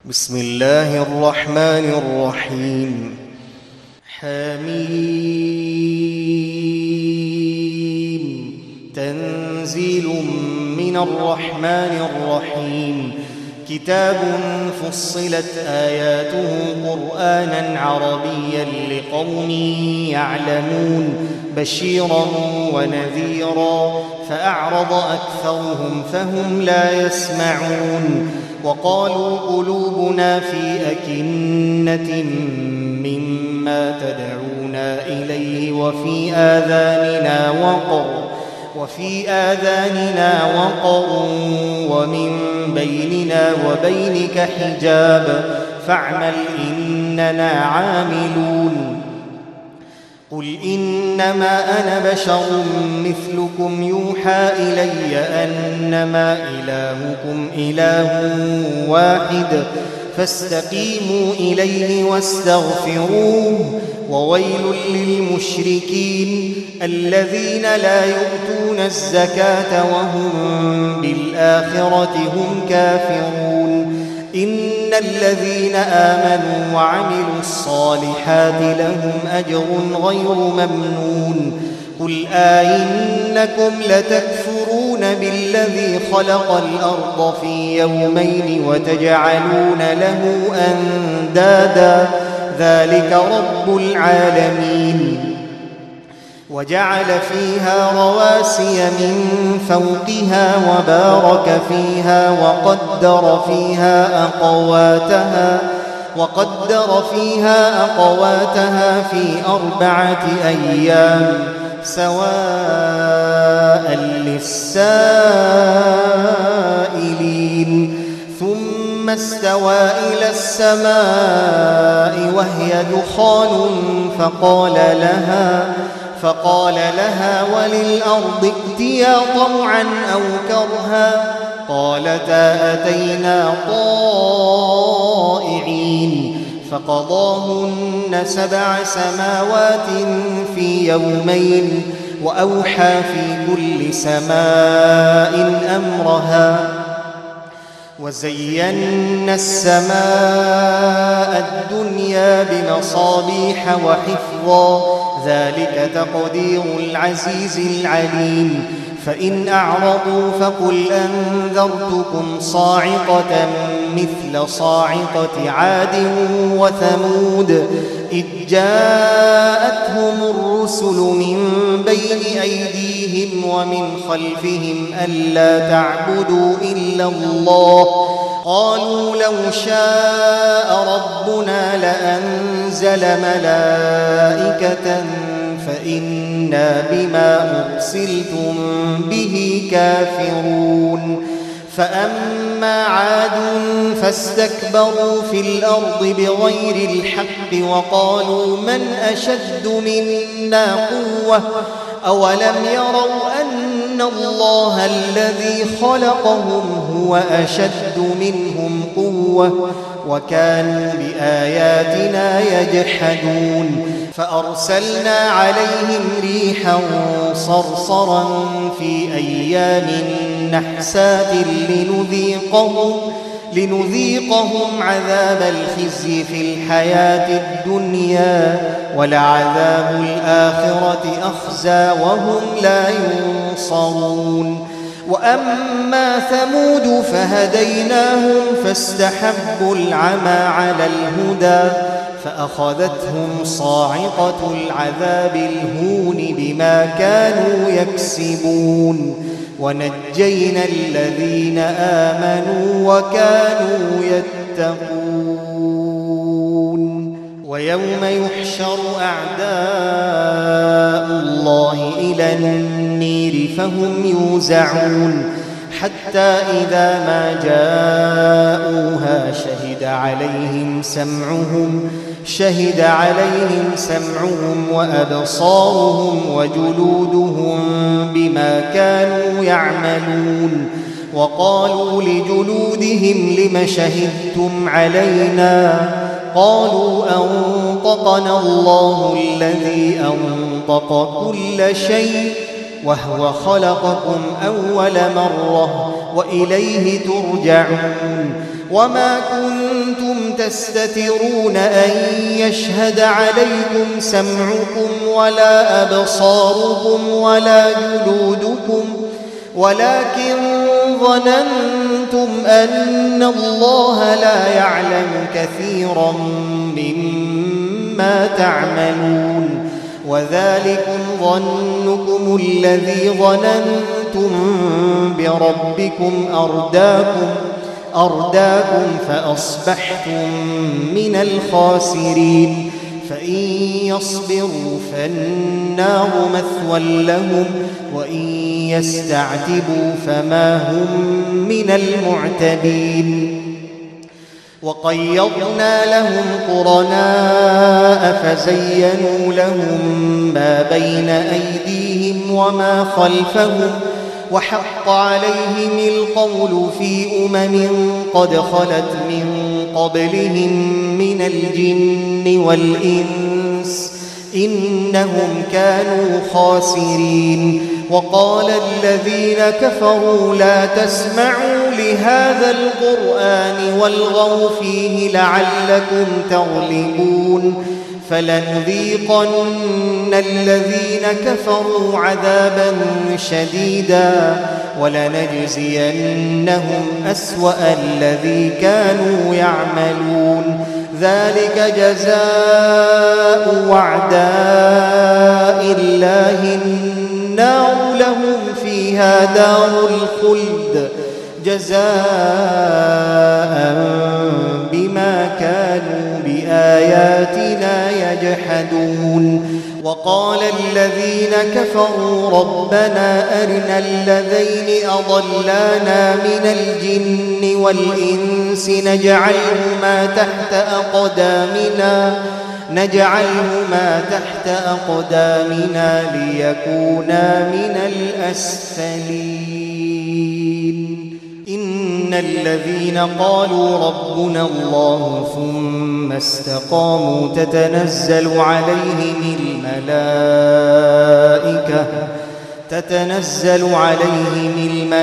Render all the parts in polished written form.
بسم الله الرحمن الرحيم. حميم. تنزيل من الرحمن الرحيم. كتاب فصلت آياته قرآنا عربيا لقوم يعلمون بشيرا ونذيرا فأعرض أكثرهم فهم لا يسمعون. وقالوا قلوبنا في أكنة مما تدعونا إليه وفي آذاننا وقر ومن بيننا وبينك حجاب فاعمل إننا عاملون. قل إنما أنا بشر مثلكم يوحى إلي أنما إلهكم إله واحد فاستقيموا إليه واستغفروه. وويل للمشركين الذين لا يؤتون الزكاة وهم بالآخرة هم كافرون. إن الذين آمنوا وعملوا الصالحات لهم أجر غير ممنون. قل آئنكم لتكفرون بالذي خلق الأرض في يومين وتجعلون له أندادا ذلك رب العالمين. وجعل فيها رواسي من فوقها وبارك فيها وقدر فيها أقواتها في 4 أيام سواء للسائلين. ثم استوى إلى السماء وهي دخان فقال لها وللأرض ائتيا طوعا أو كرها قالتا أتينا طائعين. فقضاهن 7 سماوات في يومين وأوحى في كل سماء أمرها. وزينا السماء الدنيا بمصابيح وحفظا ذلك تقدير العزيز العليم. فإن أعرضوا فقل أنذرتكم صاعقة مثل صاعقة عاد وثمود إذ جاءتهم الرسل من بين أيديهم ومن خلفهم ألا تعبدوا إلا الله قالوا لو شاء ربنا لأنزل ملائكة فإنا بما أرسلتم به كافرون. فأما عاد فاستكبروا في الأرض بغير الحق وقالوا من أشد منا قوة أولم يروا أن الله الذي خلقهم هو أشد منهم قوة وكانوا بآياتنا يجحدون. فأرسلنا عليهم ريحا صرصرا في أيام نحسات لنذيقهم عذاب الخزي في الحياة الدنيا ولعذاب الآخرة أخزى وهم لا ينصرون. وأما ثمود فهديناهم فاستحبوا العمى على الهدى فأخذتهم صاعقة العذاب الهون بما كانوا يكسبون. ونجينا الذين آمنوا وكانوا يتقون. ويوم يحشر أعداء الله إلى النير فهم يوزعون حتى إذا ما جاءوها شهد عليهم سمعهم وأبصارهم وجلودهم بما كانوا يعملون. وقالوا لجلودهم لم شهدتم علينا قالوا أنطقنا الله الذي أنطق كل شيء وهو خلقكم أول مرة وإليه ترجعون. وما كنت تستترون أن يشهد عليكم سمعكم ولا أبصاركم ولا جلودكم ولكن ظننتم أن الله لا يعلم كثيرا مما تعملون وذلكم ظنكم الذي ظننتم بربكم أرداكم فأصبحتم من الخاسرين فإن يصبروا فالنار مثوى لهم وإن يستعتبوا فما هم من المعتبين وقيضنا لهم قرناء فزينوا لهم ما بين أيديهم وما خلفهم وحق عليهم القول في قد خلت من قبلهم من الجن والإنس إنهم كانوا خاسرين وقال الذين كفروا لا تسمعوا لهذا القرآن والغوا فيه لعلكم تغلبون فلنذيقن الذين كفروا عذابا شديدا ولنجزينهم أسوأ الذي كانوا يعملون ذلك جزاء أعداء الله النار لهم فيها دار الخلد جزاء بما كانوا بآياتنا يجحدون وقال الذين كفروا ربنا أرنا الذين أضلانا من الجن والإنس نجعلهما تحت أقدامنا ليكونا من الأسفلين إن الذين قالوا ربنا الله ثم استقاموا تتنزل عليهم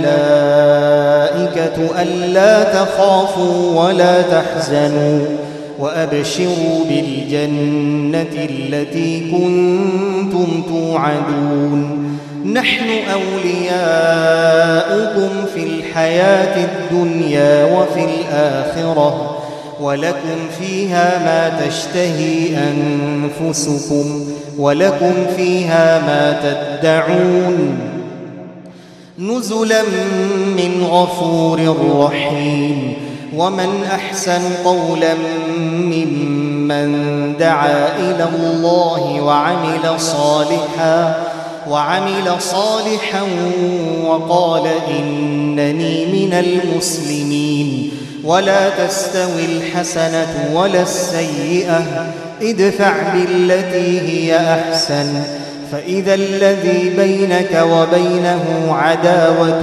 الملائكة ألا تخافوا ولا تحزنوا وأبشروا بالجنة التي كنتم توعدون نحن أولياؤكم في الحياة الدنيا وفي الآخرة ولكم فيها ما تشتهي أنفسكم ولكم فيها ما تدعون نزلا من غفور رحيم ومن أحسن قولا ممن دعا إلى الله وعمل صالحا وقال إنني من المسلمين ولا تستوي الحسنة ولا السيئة ادفع بالتي هي أحسن فإذا الذي بينك وبينه عداوة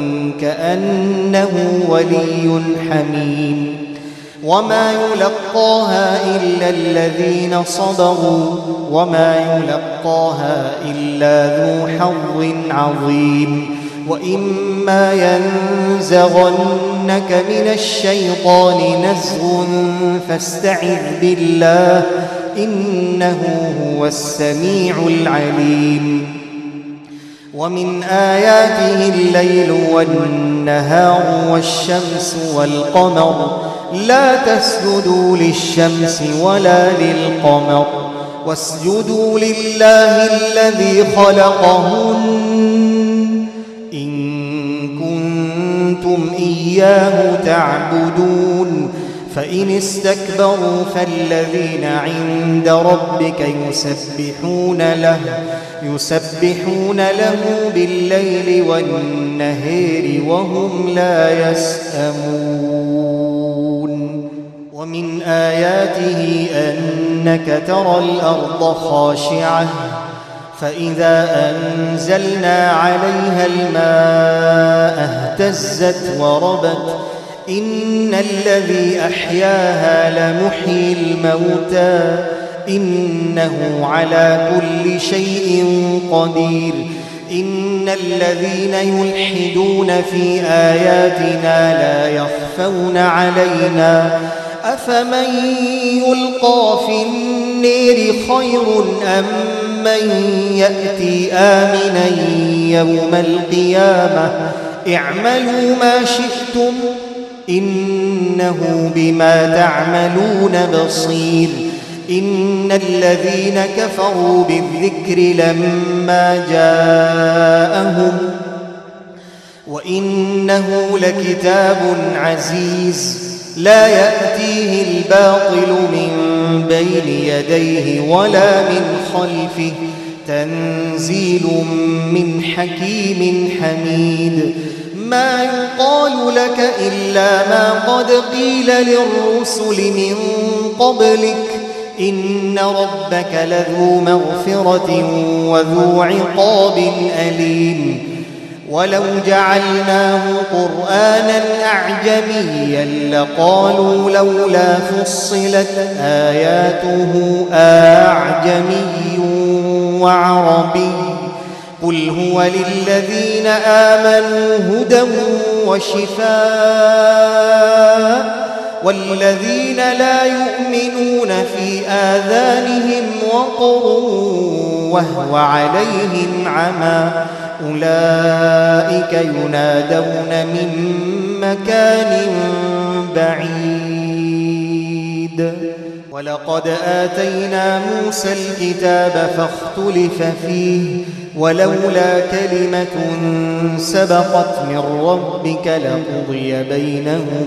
كأنه ولي حميم وما يلقاها إلا الذين صبروا وما يلقاها إلا ذو حظ عظيم وإما ينزغنك من الشيطان نزغ فاستعذ بالله إنه هو السميع العليم ومن آياته الليل والنهار والشمس والقمر لا تسجدوا للشمس ولا للقمر واسجدوا لله الذي خلقهن إن كنتم إياه تعبدون فإن استكبروا فالذين عند ربك يسبحون له بالليل والنهار وهم لا يسأمون ومن آياته أنك ترى الأرض خاشعة فإذا أنزلنا عليها الماء اهتزت وربت إن الذي أحياها لمحيي الموتى إنه على كل شيء قدير إن الذين يلحدون في آياتنا لا يخفون علينا أفمن يلقى في النير خير أم من يأتي آمنا يوم القيامة اعملوا ما شئتم إنه بما تعملون بصير إن الذين كفروا بالذكر لما جاءهم وإنه لكتاب عزيز لا يأتيه الباطل من بين يديه ولا من خلفه تنزيل من حكيم حميد ما يقال لك إلا ما قد قيل للرسل من قبلك إن ربك لذو مغفرة وذو عقاب أليم ولو جعلناه قرآنا أعجميا لقالوا لولا فصلت آياته أعجمي وعربي قل هو للذين آمنوا هدى وشفاء والذين لا يؤمنون في آذانهم وقر وهو عليهم عمى أولئك ينادون من مكان بعيد ولقد آتينا موسى الكتاب فاختلف فيه ولولا كلمة سبقت من ربك لقضي بينهم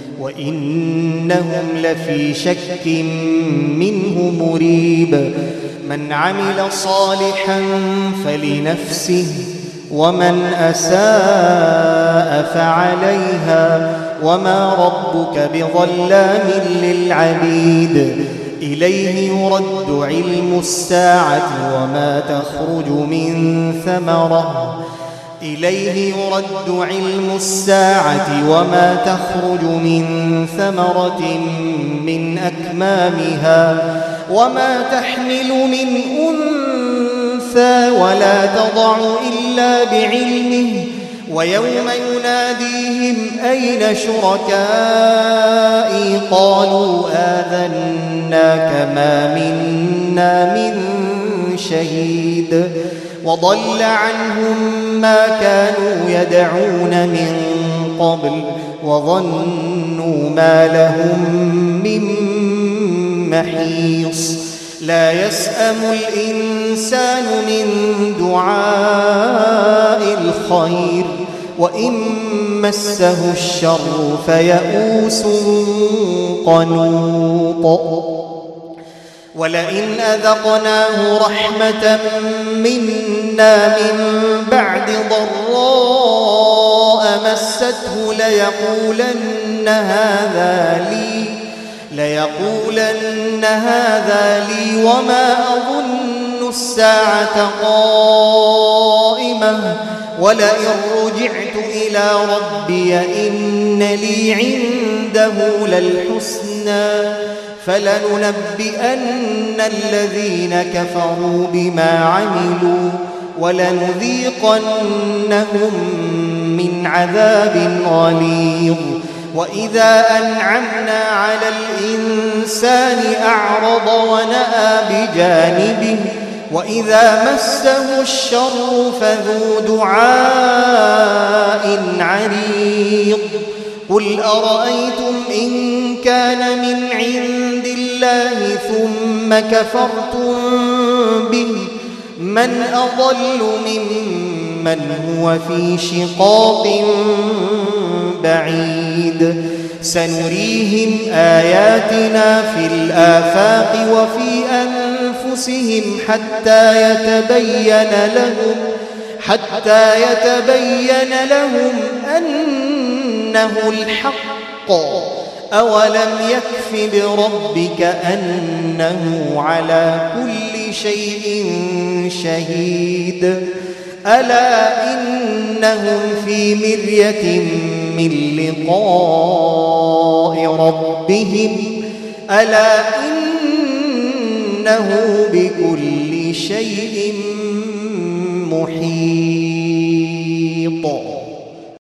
وإنهم لفي شك منه مريب من عمل صالحا فلنفسه ومن أساء فعليها وما ربك بظلام للعبيد إليه يرد علم الساعة وما تخرج من ثمرة إليه يرد علم الساعة وما تخرج من ثمرة من أكمامها وما تحمل من أنثى ولا تضع إلا بعلمه ويوم يناديهم أين شركائي قالوا آذناك ما منا من شهيد وضل عنهم ما كانوا يدعون من قبل وظنوا ما لهم من محيص لا يسأم الإنسان من دعاء الخير وإن مسه الشر فيئوس قنوط ولئن أذقناه رحمة منا من بعد ضراء مسته ليقولن هذا لي وما أظن الساعة قائمة ولئن رجعت إلى ربي إن لي عنده للحسنى فلننبئن الذين كفروا بما عملوا ولنذيقنهم من عذاب غليظ وإذا أنعمنا على الإنسان أعرض ونأى بجانبه وإذا مسه الشر فذو دعاء عريض قل أرأيتم إن كان من عند الله ثم كفرتم به من أضل ممن هو في شقاق بعيد سنريهم آياتنا في الآفاق وفي أنفسهم حتى يتبين لهم أنه الحق أولم يكف بربك أنه على كل شيء شهيد ألا إنهم في مرية من لقاء ربهم ألا إنه بكل شيء محيط